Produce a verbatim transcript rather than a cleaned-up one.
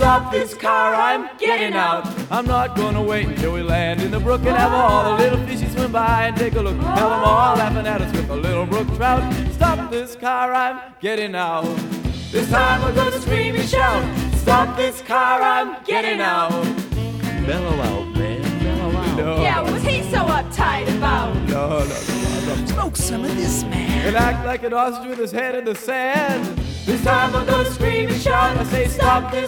stop this car, I'm getting out. I'm not gonna wait until we land in the brook and have all the little fishies swim by and take a look. Have them all laughing at us with a little brook trout. Stop this car, I'm getting out. This time we're gonna scream and shout. Stop this car, I'm getting out. Mellow out, man. Mellow out. No. Yeah, what's he so uptight about? No, no, no, no. Smoke some of this, man. And act like an ostrich with his head in the sand. This time we're gonna scream and shout. I say stop this